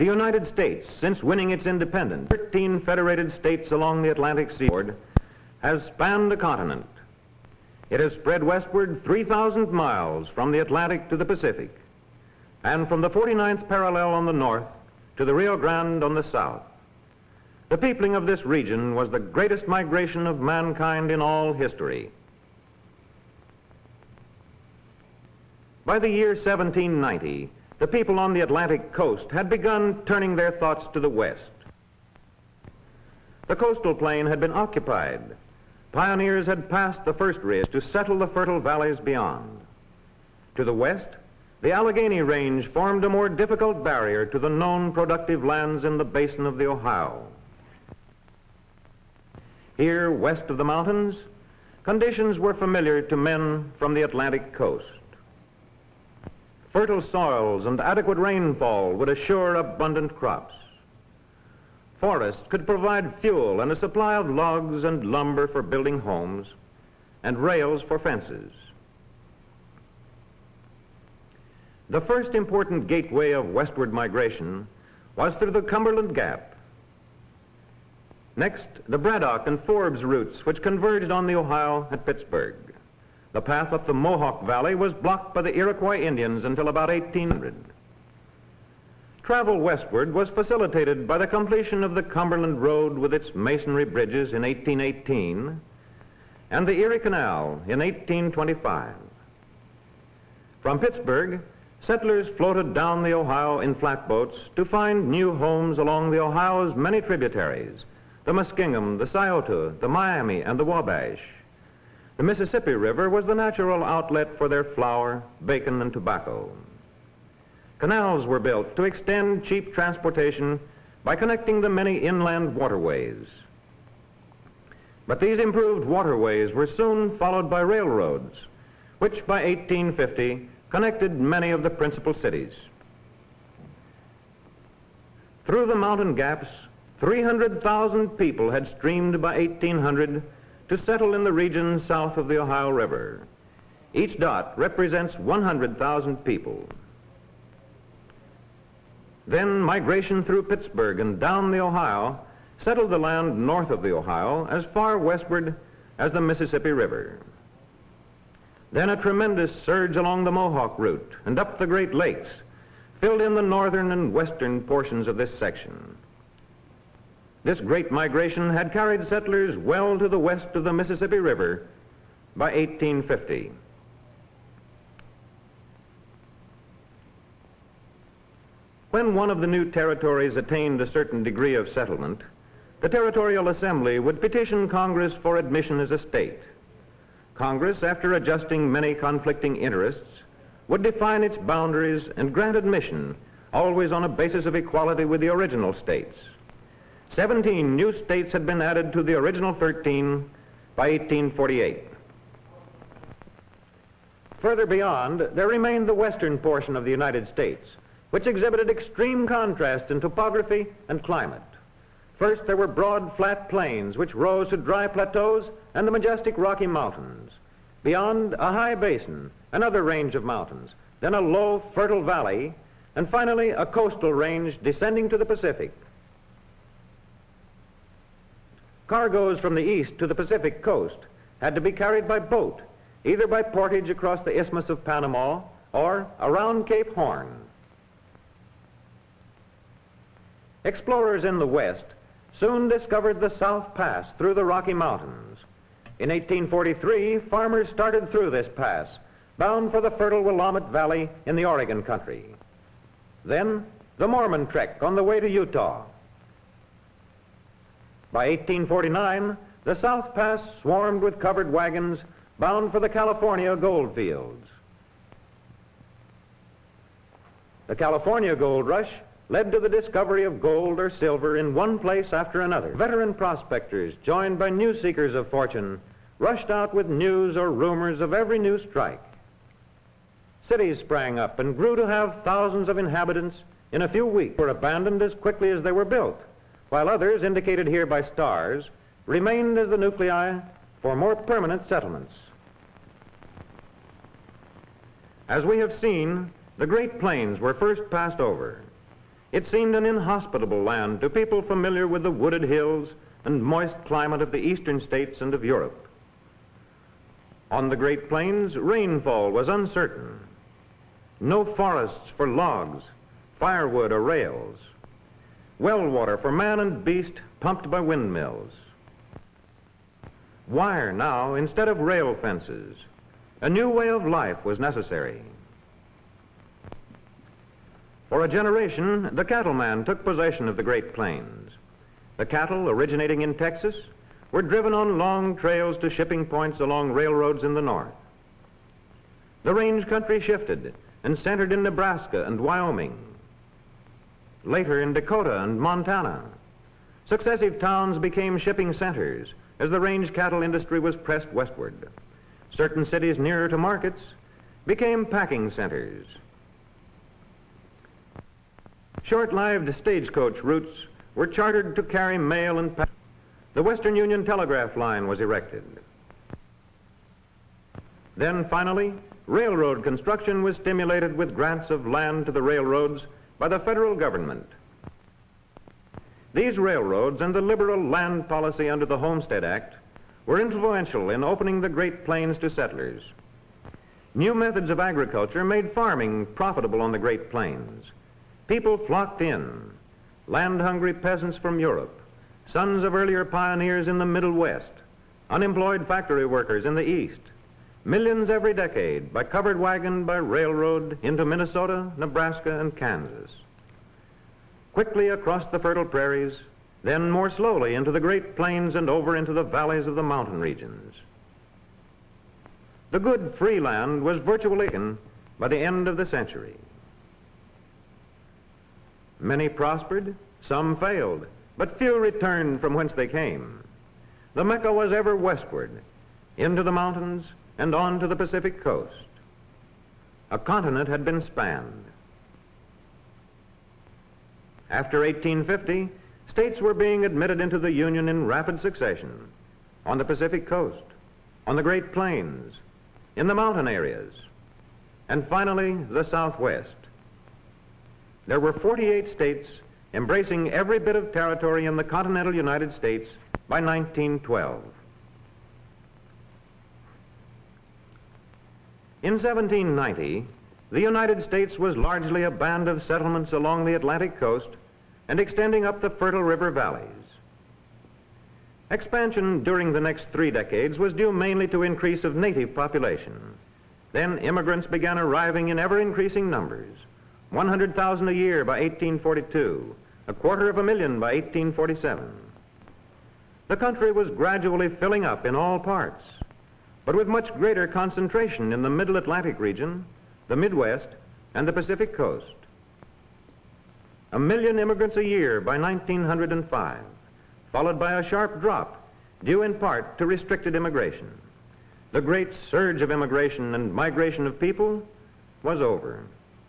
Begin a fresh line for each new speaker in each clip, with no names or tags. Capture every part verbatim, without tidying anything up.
The United States, since winning its independence, thirteen federated states along the Atlantic seaboard, has spanned a continent. It has spread westward three thousand miles from the Atlantic to the Pacific, and from the forty-ninth parallel on the north to the Rio Grande on the south. The peopling of this region was the greatest migration of mankind in all history. By the year seventeen ninety, the people on the Atlantic coast had begun turning their thoughts to the west. The coastal plain had been occupied. Pioneers had passed the first ridge to settle the fertile valleys beyond. To the west, the Allegheny Range formed a more difficult barrier to the known productive lands in the basin of the Ohio. Here, west of the mountains, conditions were familiar to men from the Atlantic coast. Fertile soils and adequate rainfall would assure abundant crops. Forests could provide fuel and a supply of logs and lumber for building homes, and rails for fences. The first important gateway of westward migration was through the Cumberland Gap. Next, the Braddock and Forbes routes, which converged on the Ohio at Pittsburgh. The path up the Mohawk Valley was blocked by the Iroquois Indians until about eighteen hundred. Travel westward was facilitated by the completion of the Cumberland Road with its masonry bridges in eighteen eighteen and the Erie Canal in eighteen twenty-five. From Pittsburgh, settlers floated down the Ohio in flatboats to find new homes along the Ohio's many tributaries, the Muskingum, the Scioto, the Miami, and the Wabash. The Mississippi River was the natural outlet for their flour, bacon, and tobacco. Canals were built to extend cheap transportation by connecting the many inland waterways. But these improved waterways were soon followed by railroads, which by eighteen fifty connected many of the principal cities. Through the mountain gaps, three hundred thousand people had streamed by eighteen hundred to settle in the region south of the Ohio River. Each dot represents one hundred thousand people. Then migration through Pittsburgh and down the Ohio settled the land north of the Ohio as far westward as the Mississippi River. Then a tremendous surge along the Mohawk route and up the Great Lakes filled in the northern and western portions of this section. This great migration had carried settlers well to the west of the Mississippi River by eighteen fifty. When one of the new territories attained a certain degree of settlement, the Territorial Assembly would petition Congress for admission as a state. Congress, after adjusting many conflicting interests, would define its boundaries and grant admission, always on a basis of equality with the original states. Seventeen new states had been added to the original thirteen by eighteen forty-eight. Further beyond, there remained the western portion of the United States, which exhibited extreme contrast in topography and climate. First, there were broad, flat plains which rose to dry plateaus and the majestic Rocky Mountains. Beyond, a high basin, another range of mountains, then a low, fertile valley, and finally a coastal range descending to the Pacific. Cargoes from the east to the Pacific coast had to be carried by boat, either by portage across the Isthmus of Panama or around Cape Horn. Explorers in the west soon discovered the South Pass through the Rocky Mountains. In eighteen forty-three, farmers started through this pass, bound for the fertile Willamette Valley in the Oregon country. Then, the Mormon Trek on the way to Utah. By eighteen forty-nine, the South Pass swarmed with covered wagons bound for the California gold fields. The California gold rush led to the discovery of gold or silver in one place after another. Veteran prospectors, joined by new seekers of fortune, rushed out with news or rumors of every new strike. Cities sprang up and grew to have thousands of inhabitants in a few weeks, were abandoned as quickly as they were built, while others, indicated here by stars, remained as the nuclei for more permanent settlements. As we have seen, the Great Plains were first passed over. It seemed an inhospitable land to people familiar with the wooded hills and moist climate of the eastern states and of Europe. On the Great Plains, rainfall was uncertain. No forests for logs, firewood, or rails. Well water for man and beast pumped by windmills. Wire now instead of rail fences. A new way of life was necessary. For a generation, the cattleman took possession of the Great Plains. The cattle, originating in Texas, were driven on long trails to shipping points along railroads in the north. The range country shifted and centered in Nebraska and Wyoming. Later in Dakota and Montana. Successive towns became shipping centers as the range cattle industry was pressed westward. Certain cities nearer to markets became packing centers. Short-lived stagecoach routes were chartered to carry mail and pack. The Western Union Telegraph Line was erected. Then finally, railroad construction was stimulated with grants of land to the railroads by the federal government. These railroads and the liberal land policy under the Homestead Act were influential in opening the Great Plains to settlers. New methods of agriculture made farming profitable on the Great Plains. People flocked in, land-hungry peasants from Europe, sons of earlier pioneers in the Middle West, unemployed factory workers in the East, millions every decade by covered wagon, by railroad into Minnesota, Nebraska, and Kansas. Quickly across the fertile prairies, then more slowly into the Great Plains and over into the valleys of the mountain regions. The good free land was virtually taken by the end of the century. Many prospered, some failed, but few returned from whence they came. The Mecca was ever westward, into the mountains and on to the Pacific coast. A continent had been spanned. After eighteen fifty, states were being admitted into the Union in rapid succession, on the Pacific coast, on the Great Plains, in the mountain areas, and finally the Southwest. There were forty-eight states embracing every bit of territory in the continental United States by nineteen twelve. In seventeen ninety, the United States was largely a band of settlements along the Atlantic coast and extending up the fertile river valleys. Expansion during the next three decades was due mainly to increase of native population. Then immigrants began arriving in ever-increasing numbers, one hundred thousand a year by eighteen forty-two, a quarter of a million by eighteen forty-seven. The country was gradually filling up in all parts, but with much greater concentration in the Middle Atlantic region, the Midwest, and the Pacific coast. A million immigrants a year by nineteen oh five, followed by a sharp drop, due in part to restricted immigration. The great surge of immigration and migration of people was over.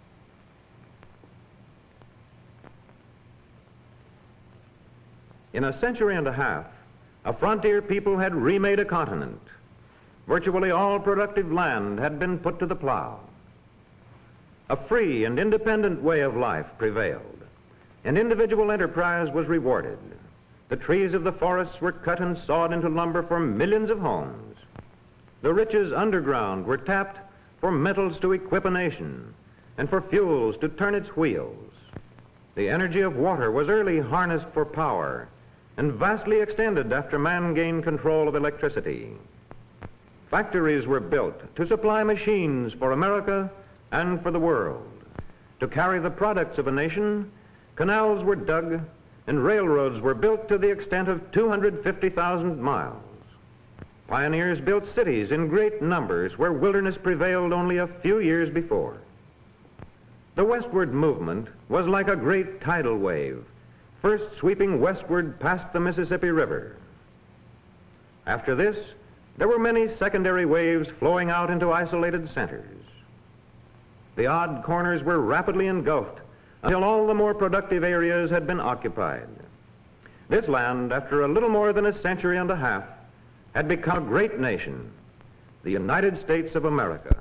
In a century and a half, a frontier people had remade a continent. Virtually all productive land had been put to the plow. A free and independent way of life prevailed, and individual enterprise was rewarded. The trees of the forests were cut and sawed into lumber for millions of homes. The riches underground were tapped for metals to equip a nation and for fuels to turn its wheels. The energy of water was early harnessed for power and vastly extended after man gained control of electricity. Factories were built to supply machines for America and for the world. To carry the products of a nation, canals were dug and railroads were built to the extent of two hundred fifty thousand miles. Pioneers built cities in great numbers where wilderness prevailed only a few years before. The westward movement was like a great tidal wave, first sweeping westward past the Mississippi River. After this, there were many secondary waves flowing out into isolated centers. The odd corners were rapidly engulfed until all the more productive areas had been occupied. This land, after a little more than a century and a half, had become a great nation, the United States of America.